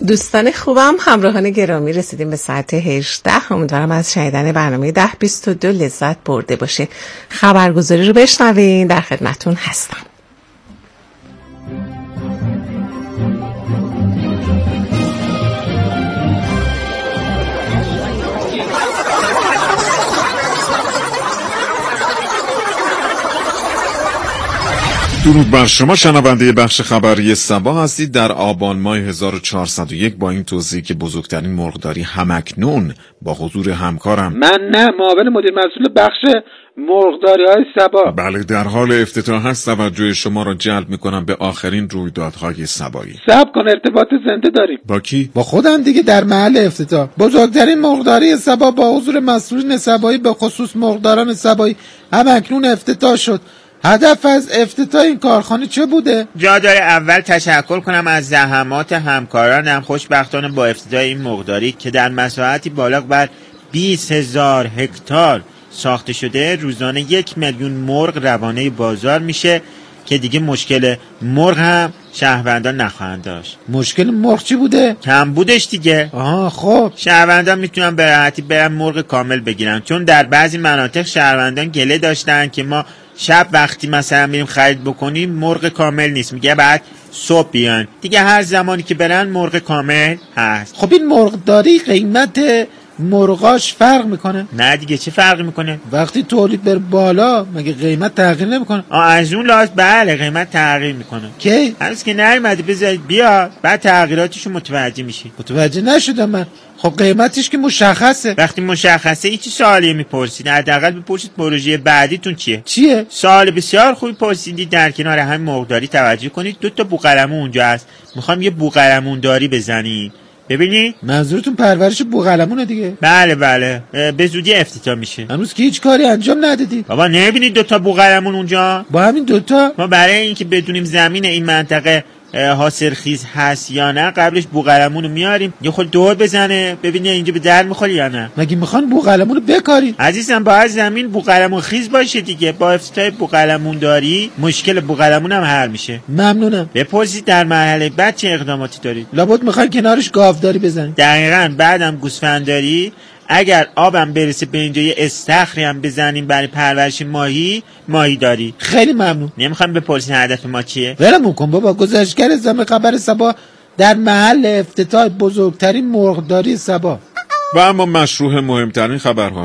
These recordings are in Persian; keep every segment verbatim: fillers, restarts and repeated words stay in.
دوستان خوبم، همراهان گرامی، رسیدیم به ساعت هجده. امیدوارم از شنیدن برنامه ده بیست و دو لذت برده باشین. خبرگزاری رو بشنوین، در خدمتون هستم. درود بر شما شنونده بخش خبری صبا هستید. در آبان ماه هزار و چهارصد و یک با این توضیح که بزرگترین مرغداری همکنون با حضور همکارم من نه معاون مدیر مسئول بخش مرغداری های صبا بله در حال افتتاح هست. توجه شما را جلب میکنم به آخرین رویدادهای صبایی. صبر کن، ارتباط زنده داریم. با کی؟ با خودم دیگه. در محل افتتاح بزرگترین مرغداری صبا با حضور مسئولین صبایی به خصوص مرغداران صبایی همکنون افتتاح شد. هدف از افتتاح این کارخانه چه بوده؟ جا داره اول تشکر کنم از زحمات همکارانم. خوشبختانه با افتتاح این مرغداری که در مساحتی بالغ بر بیست هزار هکتار ساخته شده، روزانه یک میلیون مرغ روانه بازار میشه که دیگه مشکل مرغ هم شهروندان نخواهند داشت. مشکل مرغ چی بوده؟ کم بودش دیگه. آها خب شهروندان میتونن به راحتی برن مرغ کامل بگیرن، چون در بعضی مناطق شهروندان گله داشتن که ما شب وقتی مثلا میریم خرید بکنیم مرغ کامل نیست، میگه بعد صبح بیان. دیگه هر زمانی که برن مرغ کامل هست. خب این مرغداری قیمت مرغاش فرق میکنه؟ نه دیگه چه فرقی میکنه؟ وقتی تولید بر بالا مگه قیمت تغییر نمیکنه؟ آه از اون لحاظ بله قیمت تغییر میکنه. کی؟ هنوز که نیومده، بذارید بیا بعد تغییراتشو متوجه میشی. متوجه نشدم من. خب قیمتش که مشخصه. وقتی مشخصه ای چی سوالی میپرسید؟ حداقل بپرسید پروژه بعدیتون چیه؟ چیه؟ سوال بسیار خوبی پرسیدید. در کنار همین مرغداری توجه کنید، دو تا بوقلمون اونجا هست. میخوام یه بوقلمون داری بزنید. ببینی؟ منظورتون پرورش بوقلمونه دیگه؟ بله بله، به زودی افتتاح میشه. هنوز که هیچ کاری انجام ندادید. بابا نمیبینید دو تا بوقلمون اونجا؟ با همین دوتا ما برای اینکه بدونیم زمین این منطقه حاصلخیز هست یا نه قبلش بوقلمون رو میاریم یه خود دور بزنه ببینه اینجا به در میخوره یا نه. مگه میخوان بوقلمون رو بکارید؟ عزیزم باید زمین بوقلمون خیز باشه دیگه. با افتتاح بوقلمون داری مشکل بوقلمون هم حل میشه. ممنونم. بپرسید در مرحله بعد چه اقداماتی دارید. لابد میخوان کنارش گاوداری بزنید. دقیقاً. بعدم گوسفندداری. اگر آبم برسه به اینجا یه استخری هم بزنیم برای پرورش ماهی ماهی داری. خیلی ممنون. نمیخوام بپرسین هدف ما چیه؟ ولمون کن بابا. گزارشگر زمین خبر صبا در محل افتتاح بزرگترین مرغداری صبا. و اما مشروع مهمترین خبرها.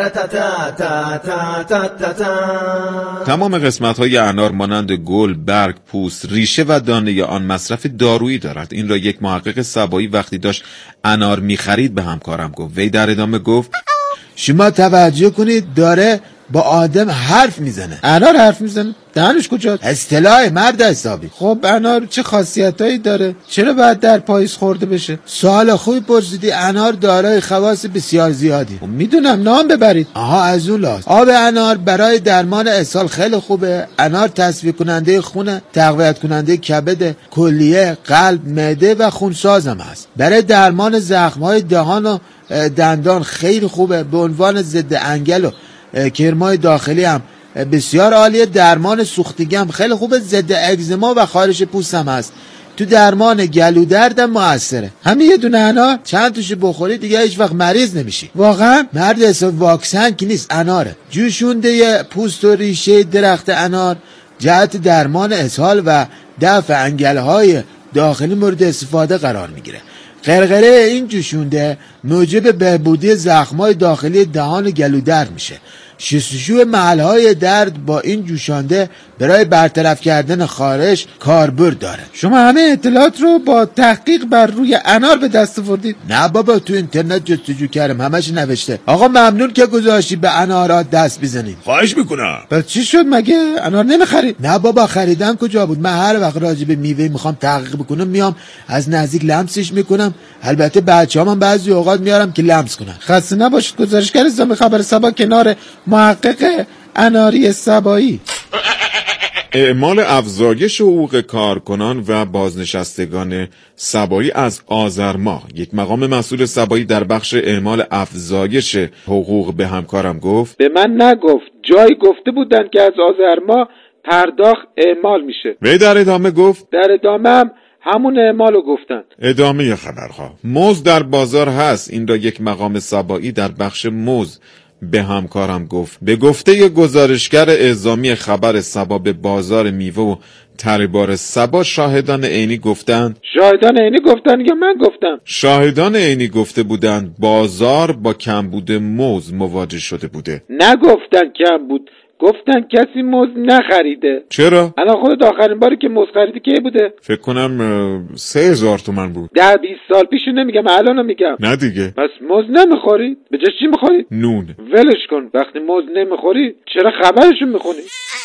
تمام قسمت‌های انار مانند گل، برگ، پوست، ریشه و دانه آن مصرف دارویی دارد. این را یک محقق صبایی وقتی داشت انار می‌خرید به همکارم گفت. وی در ادامه گفت شما توجه کنید داره با آدم حرف میزنه. انار حرف میزنه؟ دهنش کجاست؟ اصطلاح مرد حسابی. خب انار چه خاصیتایی داره؟ چرا باید در پاییز خورده بشه؟ سوال خوبی پرسیدی. انار دارای خواص بسیار زیادی. خب میدونم، نام ببرید. آها از اون لحاظ. آب انار برای درمان اسهال خیلی خوبه. انار تصفیه کننده خون، تقویت کننده کبد، کلیه، قلب، معده و خونساز هم هست. برای درمان زخم‌های دهان و دندان خیلی خوبه. به عنوان ضد انگل و کرمای داخلی هم بسیار عالیه. درمان سوختگی هم خیلی خوبه. ضد اگزما و خارش پوست هم هست. تو درمان گلو درد هم موثره. همین یه دونه انار چند توش بخوری دیگه هیچ وقت مریض نمیشی. واقعا مرد حساب واکسن که نیست، اناره. جوشونده پوست و ریشه درخت انار جهت درمان اسهال و دفع انگل‌های داخلی مورد استفاده قرار میگیره. قرقره این جوشونده موجب بهبودی زخم‌های داخلی دهان و گلو درد میشه. شستشوی محل‌های درد با این جوشانده برای برطرف کردن خارش کاربرد داره. شما همه اطلاعات رو با تحقیق بر روی انار به دست آوردید؟ نه بابا، تو اینترنت جستجو کردم، همش نوشته. آقا ممنون که گذاشتی به انارات دست بزنید. خواهش میکنم. پس چی شد مگه انار نمیخرید؟ نه بابا خریدم کجا بود. من هر وقت راجع به میوه میخوام تحقیق بکنم میام از نزدیک لمسش میکنم. البته بچه‌هام هم بعضی اوقات میارم که لمس کنن. خسته نباشید. گزارشگر زمین خبر صبا کنار محقق اناری صبایی. اعمال افزایش حقوق کارکنان و بازنشستگان صبایی از آذر ماه. یک مقام مسئول صبایی در بخش اعمال افزایش حقوق به همکارم گفت. به من نگفت، جایی گفته بودن که از آذر ماه پرداخت اعمال میشه. وی در ادامه گفت در ادامه هم همون اعمالو گفتن. ادامه خبرها. موز در بازار هست. این را یک مقام سبایی در بخش موز به همکارم گفت. به گفته گزارشگر اعزامی خبر سبا به بازار میوه و تریبار سبا شاهدان عینی گفتند. شاهدان عینی گفتن یا من گفتم؟ شاهدان عینی گفته بودند بازار با کمبود موز مواجه شده بوده. نگفتن کمبود، گفتن کسی موز نخریده. چرا؟ الان خودت آخرین باری که موز خریدی کی بوده؟ فکر کنم سه هزار تومن بود. ده بیست سال پیشو نمیگم، الانو میگم. نه دیگه. پس موز نمیخوری؟ به جای چی میخوری؟ نون. ولش کن، وقتی موز نمیخوری چرا خبرشو میخونی؟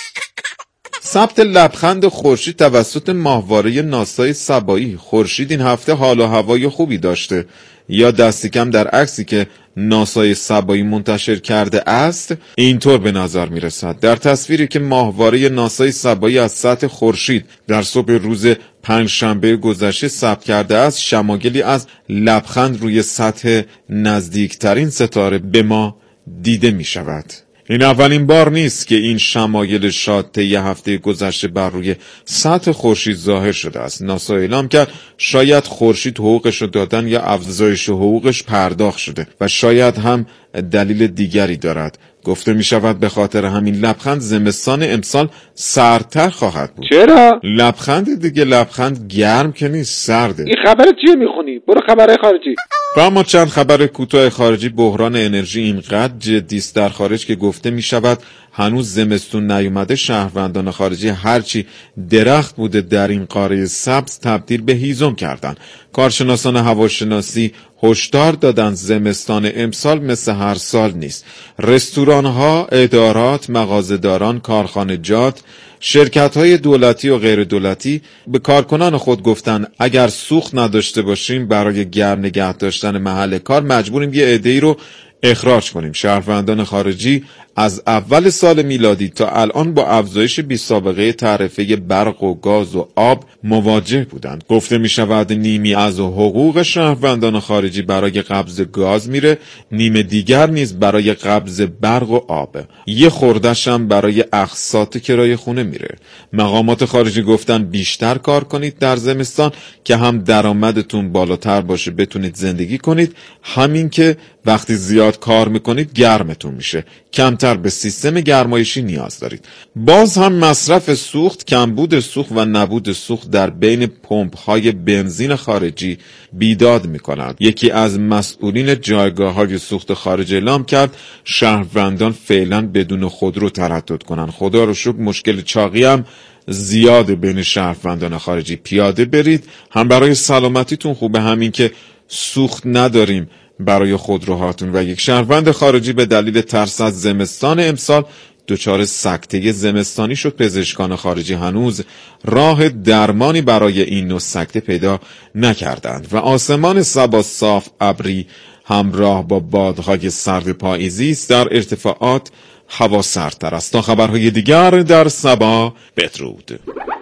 ثبت لبخند خورشید توسط ماهواره ناسای سبایی. خورشید این هفته حال و هوای خوبی داشته، یا دستی کم در عکسی که ناسای سبایی منتشر کرده است اینطور به نظر می رسد. در تصویری که ماهواره ناسای سبایی از سطح خورشید در صبح روز پنجشنبه گذشته ثبت کرده است، شمایلی از لبخند روی سطح نزدیکترین ستاره به ما دیده می شود. این اولین بار نیست که این شمایل شاد طی هفته گذشته بر روی سطح خورشید ظاهر شده است. ناسا اعلام کرد شاید خورشید حقوقش رو دادن یا افزایش حقوقش پرداخت شده و شاید هم دلیل دیگری دارد. گفته می شود به خاطر همین لبخند زمستان امسال سردتر خواهد بود. چرا؟ لبخند دیگه، لبخند گرم که نیست، سرده. این خبر چیه میخونی؟ برو خبرهای خارجی. و اما چند خبر کوتاه خارجی. بحران انرژی اینقدر جدی است در خارج که گفته می شود هنوز زمستون نیومده شهروندان خارجی هرچی درخت بوده در این قاره سبز تبدیل به هیزم کردن. کارشناسان هواشناسی هشدار دادن زمستان امسال مثل هر سال نیست. رستوران ها، ادارات، مغازه‌داران، کارخانجات، شرکت های دولتی و غیر دولتی به کارکنان خود گفتن اگر سوخت نداشته باشیم برای گرم نگه داشتن محل کار مجبوریم یه عده‌ای رو اخراج کنیم. شهروندان خارجی از اول سال میلادی تا الان با افزایش بی سابقه تعرفه برق و گاز و آب مواجه بودند. گفته می شود نیمی از حقوق شهروندان خارجی برای قبض گاز میره، نیم دیگر نیز برای قبض برق و آب. یه خورده‌ش هم برای اقساط کرایه خونه میره. مقامات خارجی گفتن بیشتر کار کنید در زمستان که هم درآمدتون بالاتر باشه بتونید زندگی کنید، همین که وقتی زیاد کار میکنید گرمتون میشه، کمتر به سیستم گرمایشی نیاز دارید. باز هم مصرف سوخت، کمبود سوخت و نبود سوخت در بین پمپ‌های بنزین خارجی بیداد میکنند. یکی از مسئولین جایگاه‌های سوخت خارج اعلام کرد شهروندان فعلا بدون خودرو تردد کنند. خدا رو شکر مشکل چاقی هم زیاده بین شهروندان خارجی. پیاده برید، هم برای سلامتیتون خوبه، همین که سوخت نداریم برای خودروهاتون. و یک شهروند خارجی به دلیل ترس از زمستان امسال دچار سکته زمستانی شد. پزشکان خارجی هنوز راه درمانی برای این نوع سکته پیدا نکردند و آسمان سبا صاف ابری همراه با بادهای سرد پاییزی است. در ارتفاعات هوا سردتر است. تا خبرهای دیگر در سبا، بدرود.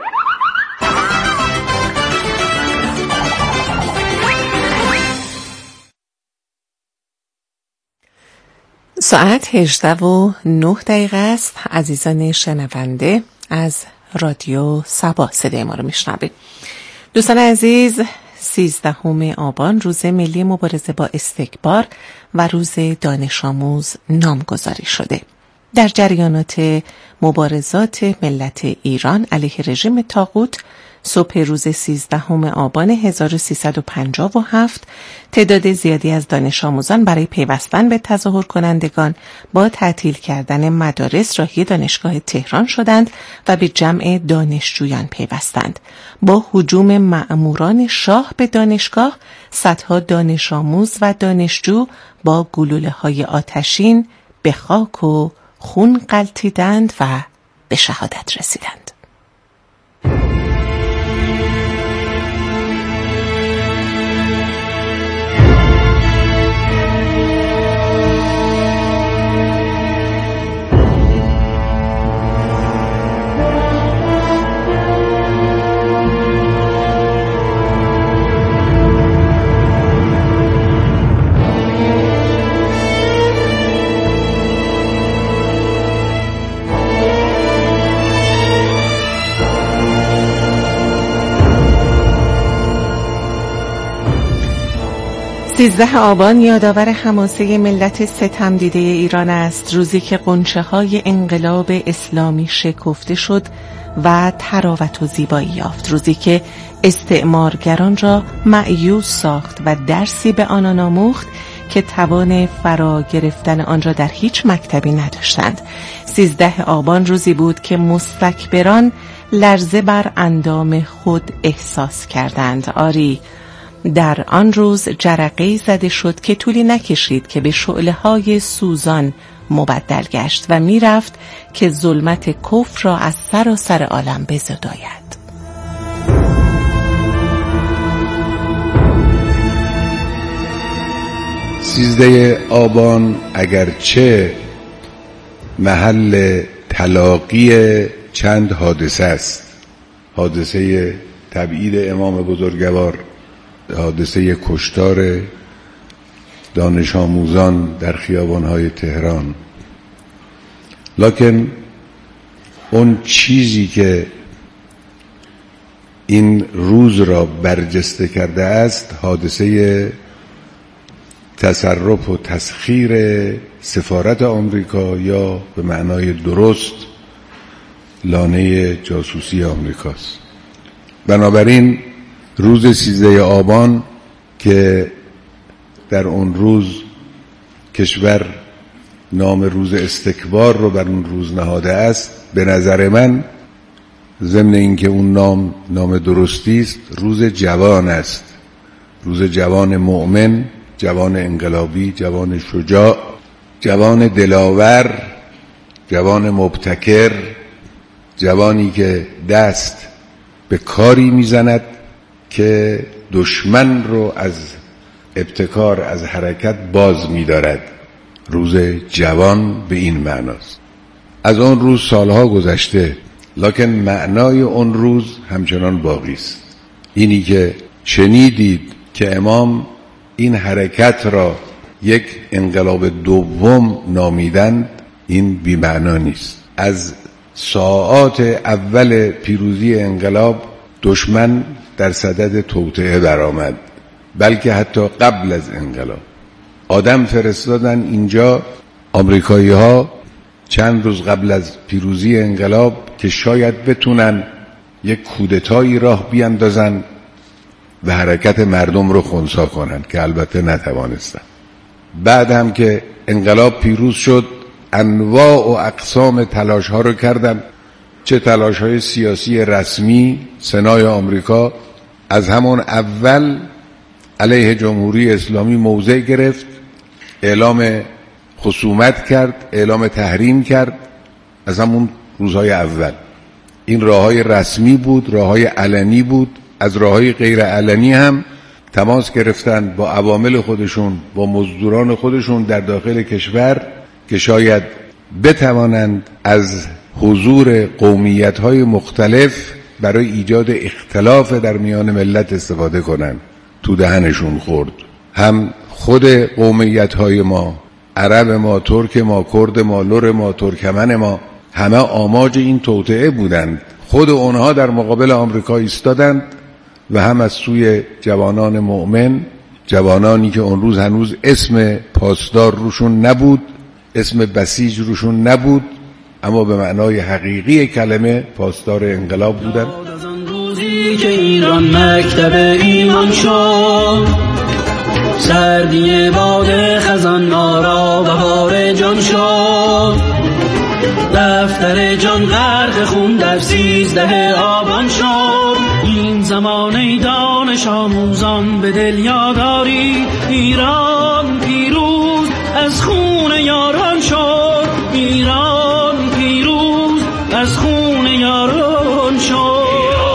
ساعت هجده و نه دقیقه است. عزیزان شنونده از رادیو سبا صدای ما رو میشنوید. دوستان عزیز، سیزدهم آبان روز ملی مبارزه با استکبار و روز دانش آموز نامگذاری شده. در جریانات مبارزات ملت ایران علیه رژیم طاغوت صبح روز سیزدهم آبان هزار و سیصد و پنجاه و هفت تعداد زیادی از دانش آموزان برای پیوستن به تظاهر کنندگان با تعطیل کردن مدارس راهی دانشگاه تهران شدند و به جمع دانشجویان پیوستند. با هجوم مأموران شاه به دانشگاه، صدها دانش آموز و دانشجو با گلوله‌های آتشین به خاک و خون غلتیدند و به شهادت رسیدند. سیزده آبان یادآور حماسه ملت ستم دیده ایران است، روزی که غنچه های انقلاب اسلامی شکفته شد و تراوت و زیبایی یافت، روزی که استعمارگران را مأیوس ساخت و درسی به آنان آموخت که توان فرا گرفتن آن را در هیچ مکتبی نداشتند. سیزده آبان روزی بود که مستکبران لرزه بر اندام خود احساس کردند. آری، در آن روز جرقه‌ای زده شد که طولی نکشید که به شعله‌های سوزان مبدل گشت و میرفت که ظلمت کفر را از سراسر عالم بزداید. سیزده آبان اگرچه محل تلاقی چند حادثه است، حادثه تبعید امام بزرگوار، حادثه کشتار دانش آموزان در خیابان‌های تهران، لکن اون چیزی که این روز را برجسته کرده است حادثه تصرف و تسخیر سفارت آمریکا یا به معنای درست لانه جاسوسی آمریکاست. بنابراین روز سیزده آبان که در اون روز کشور نام روز استکبار رو بر اون روز نهاده است، به نظر من ضمن اینکه اون نام نام درستی است، روز جوان است، روز جوان مؤمن، جوان انقلابی، جوان شجاع، جوان دلاور، جوان مبتکر، جوانی که دست به کاری میزند که دشمن رو از ابتکار، از حرکت باز می‌دارد. روز جوان به این معناست. از اون روز سالها گذشته، لکن معنای اون روز همچنان باقی است. اینی که شنیدید که امام این حرکت را یک انقلاب دوم نامیدند، این بی معنا نیست. از ساعات اول پیروزی انقلاب دشمن در صدد توطئه درآمد، بلکه حتی قبل از انقلاب آدم فرستادن اینجا آمریکایی ها چند روز قبل از پیروزی انقلاب که شاید بتونن یک کودتایی راه بیاندازن و حرکت مردم رو خنثی کنن، که البته نتوانستن. بعد هم که انقلاب پیروز شد انواع و اقسام تلاش ها رو کردن، چه تلاش های سیاسی رسمی. سنای آمریکا از همون اول علیه جمهوری اسلامی موضع گرفت، اعلام خصومت کرد، اعلام تحریم کرد. از همون روزهای اول این راههای رسمی بود، راههای علنی بود. از راههای غیر علنی هم تماس گرفتن با عوامل خودشون، با مزدوران خودشون در داخل کشور که شاید بتوانند از حضور قومیت‌های مختلف برای ایجاد اختلاف در میان ملت استفاده کنند. تو دهنشون خورد. هم خود قومیت‌های ما، عرب ما، ترک ما، کرد ما، لور ما، ترکمن ما، همه آماج این توطئه بودند. خود اونها در مقابل آمریکا ایستادند و هم از سوی جوانان مؤمن، جوانانی که اون روز هنوز اسم پاسدار روشون نبود، اسم بسیج روشون نبود، اما به معنای حقیقی کلمه پاسدار انقلاب بودند. روزی که ایران مکتب ایمان شد، سردی باد خزان ما را بهار جان شد، دفتر جان غرق خون در سیزده آبان شد. این زمانه دانش آموزان به دل یاداری، ایران پیروز از خون یاران شد، ایران پیروز از خون یاران شد.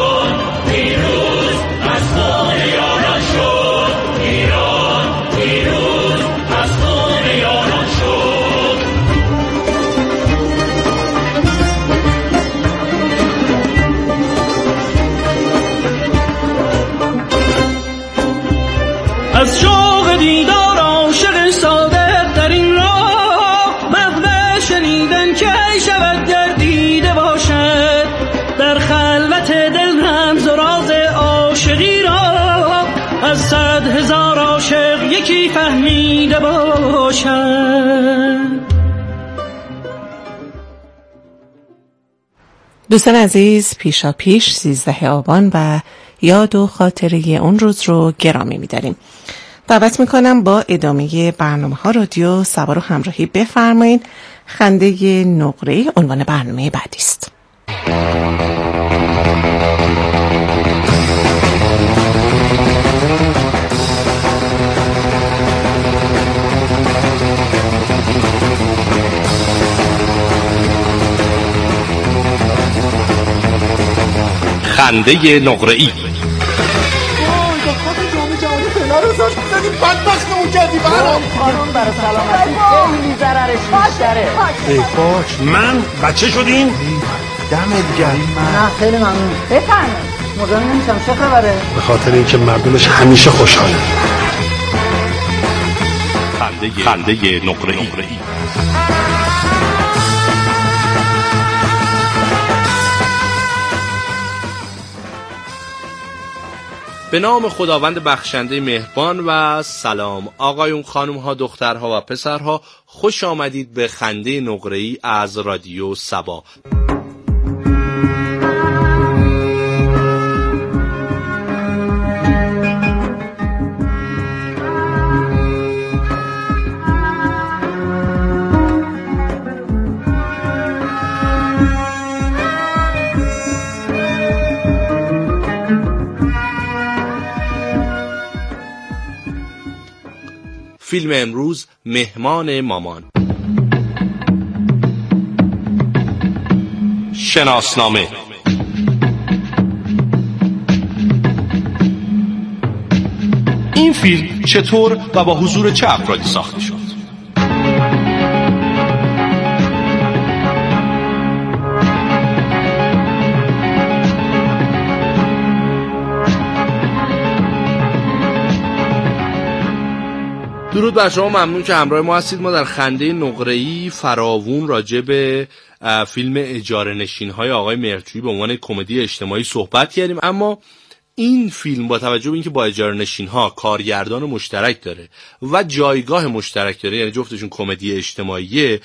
از شوق دیدار عاشق صادق در این راه، محو شنیدن دیده باشد. دوستان عزیز، پیشا پیش سیزده آبان و یاد و خاطره اون روز رو گرامی می‌داریم. دعوت میکنم با ادامه برنامه ها رادیو سبا رو همراهی بفرمایید. خنده نقره عنوان برنامه بعدی است. خنده نقره‌ای. من بچه شدین؟ دمت گرم. نه خیلی ممنون. بفرمایید. مزاحم نمیشم. چه خبره؟ به خاطر اینکه مردمش همیشه خوشحاله. خنده خنده نقره‌ای. به نام خداوند بخشنده مهربان و سلام آقایون، خانم ها، دخترها و پسرها، خوش آمدید به خنده نقره‌ای از رادیو سبا. فیلم امروز مهمان مامان. شناسنامه. این فیلم چطور و با حضور چه افرادی ساخته شد؟ درود بر شما، ممنون که همراه ما هستید. ما در خنده نقره‌ای فراوون راجع به فیلم اجاره نشین‌های آقای مهرجویی به عنوان کمدی اجتماعی صحبت کردیم، اما این فیلم با توجه به اینکه با اجاره نشین‌ها کارگردان مشترک داره و جایگاه مشترک داره، یعنی جفتشون کمدی اجتماعیه،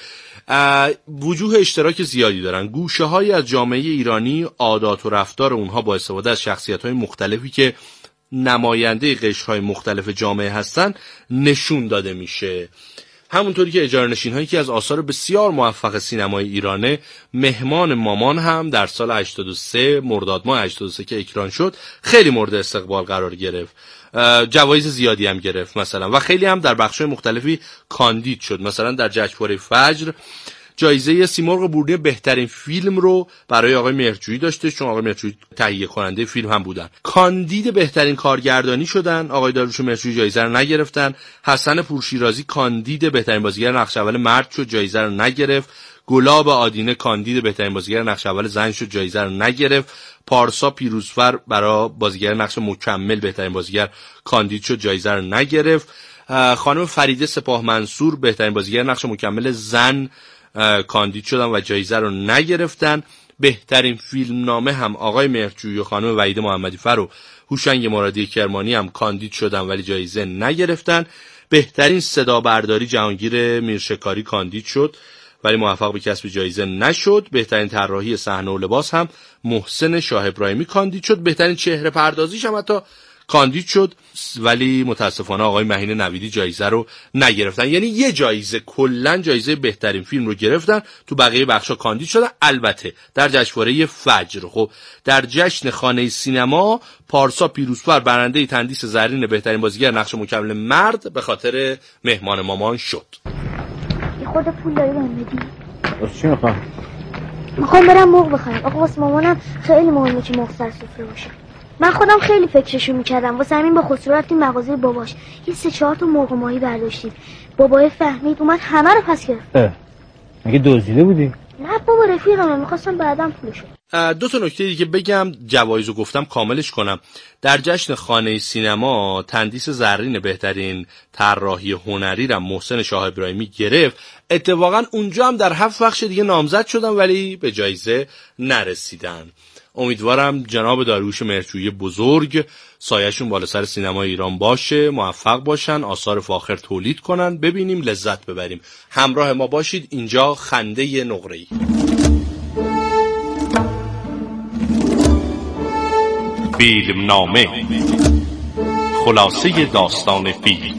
وجوه اشتراک زیادی دارن. گوشه‌هایی از جامعه ایرانی، عادات و رفتار اونها با استفاده از شخصیت‌های مختلفی که نماینده قشرهای مختلف جامعه هستن نشون داده میشه. همونطوری که اجاره نشین هایی که از آثار بسیار موفق سینمای ایرانه، مهمان مامان هم در سال هشتاد و سه مرداد ماه هشتاد و سه که اکران شد خیلی مورد استقبال قرار گرفت، جوایز زیادی هم گرفت مثلا، و خیلی هم در بخش‌های مختلفی کاندید شد. مثلا در جشنواره فجر جایزه سیمرغ بورنی بهترین فیلم رو برای آقای مهرجویی داشته، چون آقای مهرجویی تهیه کننده فیلم هم بودن. کاندید بهترین کارگردانی شدن، آقای داریوش مهرجویی جایزه رو نگرفتن. حسن پورشیرازی کاندید بهترین بازیگر نقش اول مرد شد، جایزه رو نگرفت. گلاب آدینه کاندید بهترین بازیگر نقش اول زن شد، جایزه رو نگرفت. پارسا پیروزفر برای بازیگر نقش مکمل بهترین بازیگر کاندید شد، جایزه رو نگرفت. خانم فریده سپاه منصور بهترین بازیگر نقش مکمل زن کاندید شدن و جایزه رو نگرفتن. بهترین فیلم نامه هم آقای مهرجویی و خانم وحیده محمدی فر و هوشنگ مرادی کرمانی هم کاندید شدن ولی جایزه نگرفتن. بهترین صدا برداری جهانگیر میرشکاری کاندید شد ولی موفق به کسب جایزه نشد. بهترین طراحی صحنه و لباس هم محسن شاه ابراهیمی کاندید شد. بهترین چهره پردازیش هم حتی کاندید شد ولی متاسفانه آقای مهین نویدی جایزه رو نگرفتن. یعنی یه جایزه، کلا جایزه بهترین فیلم رو گرفتن، تو بقیه بخشا کاندید شدن. البته در جشنواره فجر، خب در جشن خانه سینما، پارسا پیروزفر برنده تندیس زرین بهترین بازیگر نقش مکمل مرد به خاطر مهمان مامان شد. یه خورده پول داری بهم بدی؟ واسه چی میخوام؟ میخوام برم مرغ بخرم. آقا واسه مامانم خیلی مهمه که مرغ سر سفره باشه. من خودم خیلی فکرشو میکردم، واسه همین با خسرو رفتیم مغازه باباش، یه سه چهار تا مرغ ماهی برداشتیم. بابای فهمید اومد همه رو پس گرفت. اه مگه دزدیده بودی؟ نه بابا، رفیقمه، میخواستم بعدم پولشو. دو تا نکته دیگه بگم، جوایزو گفتم کاملش کنم. در جشن خانه سینما تندیس زرین بهترین طراحی هنری را محسن شاه ابراهیمی گرفت. اتفاقا اونجا هم در هفت بخش دیگه نامزد شدن ولی به جایزه نرسیدن. امیدوارم جناب داریوش مهرجویی بزرگ سایه‌شون بالا سر سینمای ایران باشه، موفق باشن، آثار فاخر تولید کنن، ببینیم لذت ببریم. همراه ما باشید. اینجا خنده نقره‌ای. فیلم نامه، خلاصه داستان فیلم.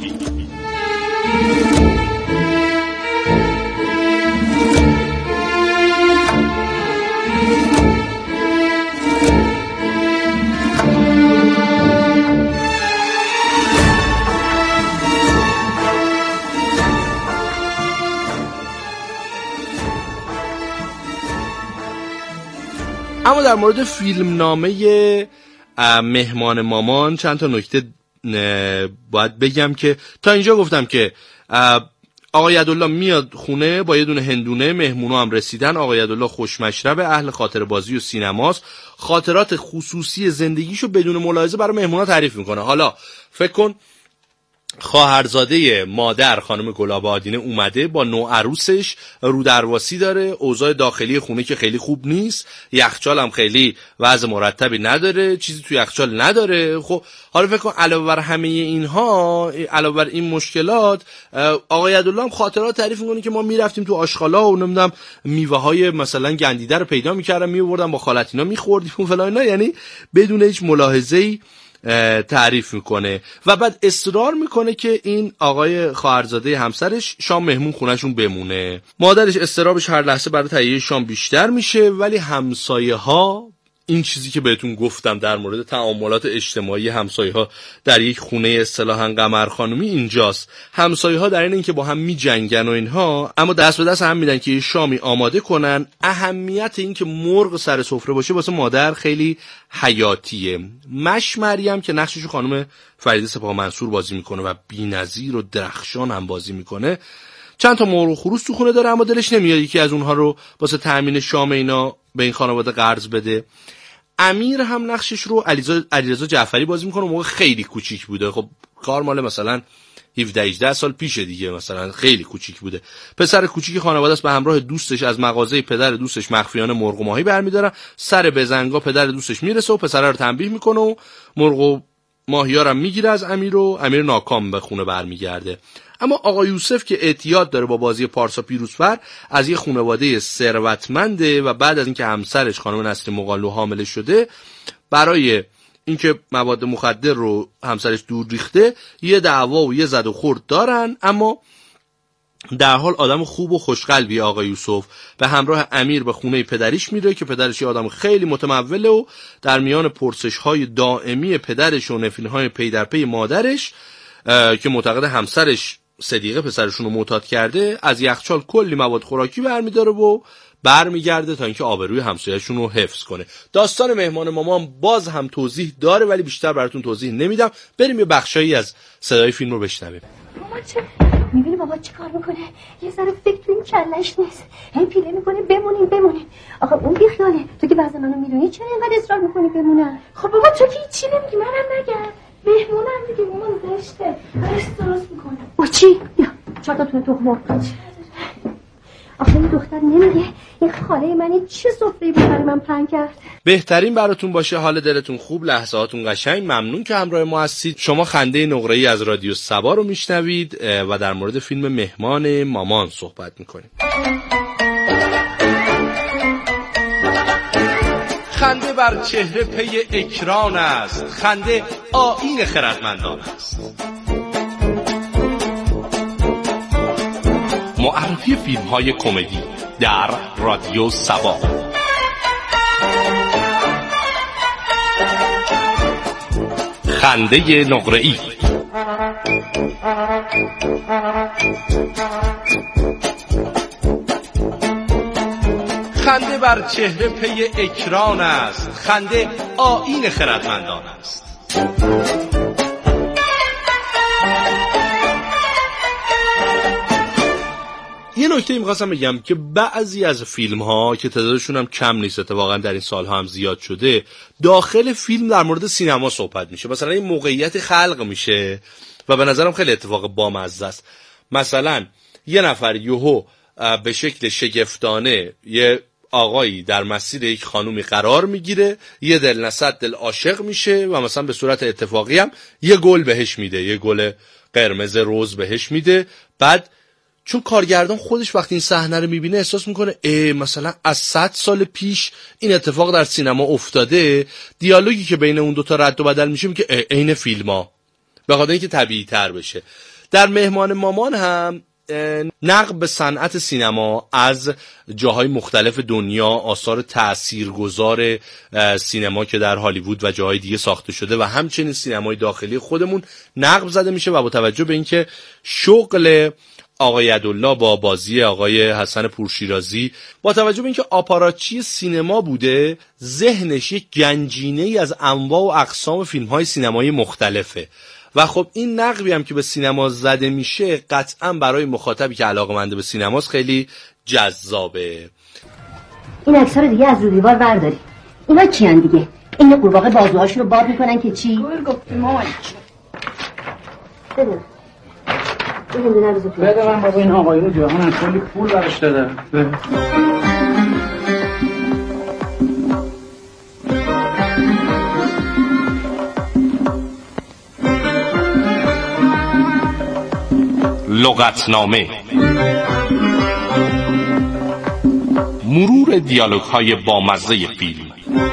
اما در مورد فیلم نامه مهمان مامان چند تا نکته باید بگم که تا اینجا گفتم که آقای عدالله میاد خونه با یه دونه هندونه، مهمونا هم رسیدن. آقای عدالله خوشمشرب، اهل خاطر بازی و سینماست، خاطرات خصوصی زندگیشو بدون ملاحظه برای مهمونا تعریف میکنه. حالا فکر کن خواهرزاده مادر خانم گلابادینه اومده با نوعروسش، رو درواسی داره، اوضاع داخلی خونه که خیلی خوب نیست، یخچال هم خیلی وضع مرتبی نداره، چیزی توی یخچال نداره. خب حالا فکر کن علاوه بر همه اینها، علاوه بر این مشکلات، آقای عدالله هم خاطرات تعریف میکنه که ما میرفتیم تو آشغالا و نمیدونم میوه های مثلا گندیده رو پیدا میکردم میآوردم با خالتینا میخوردیم و فلان اینا، یعنی بدون هیچ ملاحظه‌ای تعریف میکنه و بعد اصرار میکنه که این آقای خواهرزاده همسرش شام مهمون خونهشون بمونه. مادرش اضطرابش هر لحظه برای تهیه شام بیشتر میشه، ولی همسایه ها، این چیزی که بهتون گفتم در مورد تعاملات اجتماعی همسایه ها در یک خونه اصطلاحاً قمرخانومی اینجاست. همسایه ها در این که با هم می جنگن و اینها، اما دست به دست هم میدن که شامی آماده کنن. اهمیت این که مرغ سر سفره باشه واسه مادر خیلی حیاتیه. مش مریم که نقششو خانم فریده سپاه منصور بازی میکنه و بی‌نظیر و درخشان هم بازی میکنه، چند تا مرغ و خروس تو خونه داره، اما دلش نمیاد یکی از اونها رو واسه تامین شام اینا به این خانواده قرض بده. امیر هم نقشش رو علیرضا علیرضا جعفری بازی میکنه، موقع خیلی کوچیک بوده. خب کار مال مثلا هفده هجده سال پیشه دیگه، مثلا خیلی کوچیک بوده. پسر کوچیک خانواده است، به همراه دوستش از مغازه پدر دوستش مخفیانه مرغ و ماهی برمی‌دارن. سر بزنگا پدر دوستش میرسه و پسر رو تنبیه میکنه و مرغ و ماهی‌ها رو میگیره از امیر و امیر ناکام به خونه برمیگرده. اما آقا یوسف که اعتیاد داره با بازی پارسا پیروزفر، از یه خانواده ثروتمنده و بعد از اینکه همسرش خانم نسرین مقالو حامله شده، برای اینکه مواد مخدر رو همسرش دور ریخته یه دعوا و یه زد و خورد دارن. اما در حال آدم خوب و خوشقلبی آقا یوسف به همراه امیر به خونه پدریش میره که پدرش یه آدم خیلی متموله و در میان پرسش‌های دائمی پدرش و نفیرهای پی در پی مادرش که معتقد همسرش صدیقه پسرشون رو معتاد کرده، از یخچال کلی مواد خوراکی برمیداره و برمیگرده تا اینکه آبروی همسایه‌شون رو حفظ کنه. داستان مهمان مامان باز هم توضیح داره ولی بیشتر براتون توضیح نمیدم. بریم یه بخشایی از صدای فیلم رو بشنویم. مامان چه میبینی بابا چه کار میکنه؟ یه ذره فکر تو این کلش نیست، هی پیله میکنه بمونیم بمونیم. آخه اون بیخیاله، تو که بعضی منو میدونی چرا اینقدر اصرار میکنی بمونم؟ خب بابا تو که چی نمیگی، منم نگم. مهمونم دیگه مامان زشته، درست درست میکنه. با چی؟ یا چهار تا تونه تخم مرغ. آخه این دختر نمیگه این خاله من چه سفره‌ای برای من پهن کرد. بهترین براتون باشه، حال دلتون خوب، لحظاتون قشنگ. ممنون که همراه ما هستید. شما خنده نقره‌ای از رادیو سبا رو میشنوید و در مورد فیلم مهمان مامان صحبت میکنیم. خنده بر چهره پی اکران است، خنده آیین خردمندان است. معرفی فیلم های کمدی در رادیو سبا. خنده نقره‌ای. خنده بر چهره پی اکران است، خنده آیین خردمندان است. یه نکته می‌خواستم بگم که بعضی از فیلم ها که تعدادشون هم کم نیست، اتفاقا در این سالها هم زیاد شده، داخل فیلم در مورد سینما صحبت میشه. مثلا این موقعیت خلق میشه و به نظرم خیلی اتفاق بامزه است. مثلا یه نفر یهو به شکل شگفتانه یه آقایی در مسیر یک خانومی قرار میگیره، یه دل نصد دل عاشق میشه و مثلا به صورت اتفاقی هم یه گل بهش میده، یه گل قرمز روز بهش میده. بعد چون کارگردان خودش وقتی این صحنه رو میبینه احساس میکنه ای مثلا از صد سال پیش این اتفاق در سینما افتاده، دیالوگی که بین اون دوتا رد و بدل میشه میگه عین فیلما، به خاطر اینکه طبیعی تر بشه. در مهمان مامان هم نقد به صنعت سینما از جاهای مختلف دنیا، آثار تاثیرگذار سینما که در هالیوود و جاهای دیگه ساخته شده و همچنین سینمای داخلی خودمون نقد زده میشه و با توجه به اینکه شغل آقای عدالله با بازی آقای حسن پورشیرازی، با توجه به اینکه آپاراتچی سینما بوده، ذهنش یک گنجینه‌ای از انواع و اقسام فیلم‌های سینمایی مختلفه و خب این نقبی هم که به سینما زده میشه قطعا برای مخاطبی که علاقه‌مند به سینماست خیلی جذابه. این عکس‌ها رو دیگه از رو دیوار برداری. اینا کیان دیگه؟ این قورباغه بازوهاشون رو باد میکنن که چی؟ گل گفتی مامان. بده. بده من بابا، این آقایون جوانن کلی پول برش داده. لغتنامه، مرور دیالوگ های بامزه فیلم.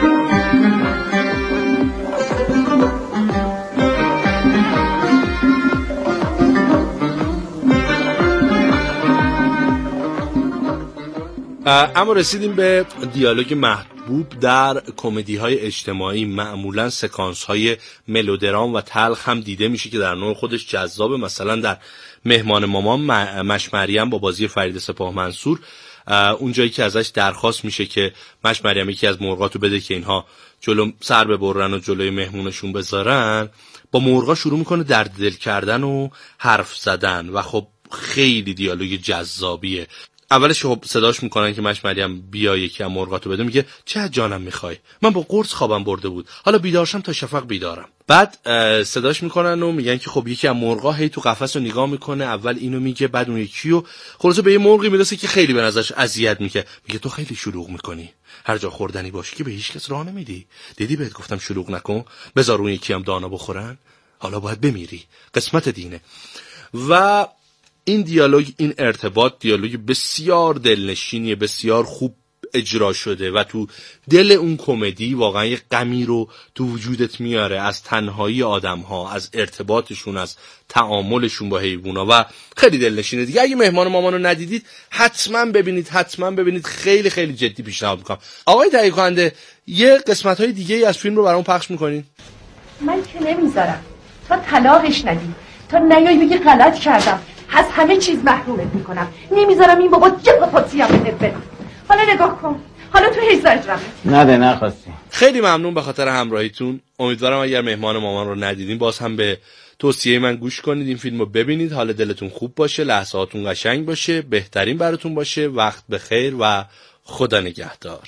اما رسیدیم به دیالوگ محبوب در کمدی های اجتماعی. معمولا سکانس های ملودرام و تلخ هم دیده میشه که در نوع خودش جذابه. مثلا در مهمان مامان مش مریم با بازی فرید سپاه منصور، اون جایی که ازش درخواست میشه که مش مریم یکی از مرغاتو بده که اینها جلو سر ببرن و جلوی مهمونشون بذارن، با مرغا شروع میکنه درد دل کردن و حرف زدن و خب خیلی دیالوگ جذابیه. اولش خب صداش میکنن که مش مریم بیا یکی از مرغاتو بده، میگه چه جانم میخوای، من با قرص خوابم برده بود، حالا بیدارشم تا شفق بیدارم. بعد صداش میکنن و میگن که خب یکی از مرغا هی تو قفس رو نگاه میکنه، اول اینو میگه بعد اون یکیو، خلاصه به یه مرغی میرسه که خیلی به نظرش اذیت میکنه، میگه تو خیلی شلوغ میکنی، هر جا خوردنی باشه که به هیچ کس راه نمیدی، دیدی بهت گفتم شلوغ نکن، بذار اون یکی هم دانا بخورن، حالا باید بمیری، قسمت دینه. و این دیالوگ، این ارتباط دیالوگ بسیار دلنشینیه، بسیار خوب اجرا شده و تو دل اون کمدی واقعا یه غمی رو تو وجودت میاره از تنهایی آدم‌ها، از ارتباطشون، از تعاملشون با حیوونا و خیلی دلنشینه دیگه. اگه مهمان مامان رو ندیدید حتما ببینید، حتما ببینید، خیلی خیلی جدی پیشنهاد میکنم. آقای تهیه کننده یه قسمت‌های دیگه از فیلم رو برام پخش میکنین؟ من که نمیذارم تا طلاقش ندی، تا نیای بگی غلط کردم، از همه چیز محرومت میکنم، نمیذارم این بابا جب پاتی هم بده. حالا نگاه کن، حالا تو هیچ زجرم نده، نخواستی. خیلی ممنون به خاطر همراهیتون. امیدوارم اگر مهمان مامان رو ندیدین باز هم به توصیه من گوش کنید، این فیلم رو ببینید، حال دلتون خوب باشه، لحظاتون قشنگ باشه، بهترین براتون باشه. وقت بخیر و خدا نگهدار.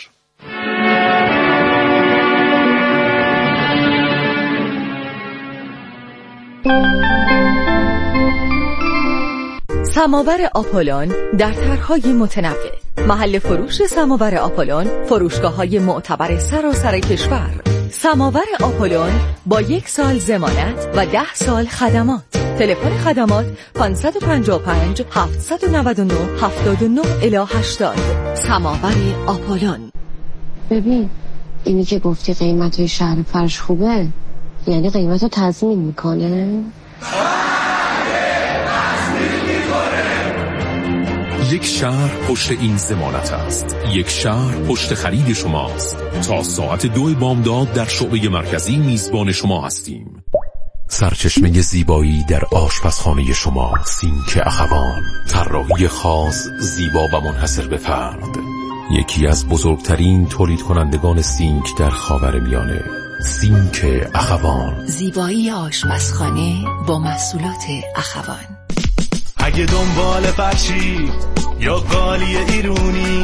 سماور آپولون در طرح‌های متنوع. محل فروش سماور آپولون، فروشگاه‌های معتبر سراسر کشور. سماور آپولون با یک سال ضمانت و ده سال خدمات. تلفن خدمات پانصد و پنجاه و پنج هفتصد و نود و نه هفتاد و نه الی هشتاد. سماور آپولون. ببین اینی که گفتی قیمت‌های شهر فرش خوبه، یعنی قیمتو تضمین میکنه؟ یک شهر پشت این ضمانت است. یک شهر پشت خرید شماست. تا ساعت دو بامداد در شعبه مرکزی میزبان شما هستیم. سرچشمه زیبایی در آشپزخانه شما، سینک اخوان، طراحی خاص، زیبا و منحصر به فرد. یکی از بزرگترین تولید کنندگان سینک در خاورمیانه، سینک اخوان. زیبایی آشپزخانه با محصولات اخوان. اگه دنبال فرشی یا قالی ایرونی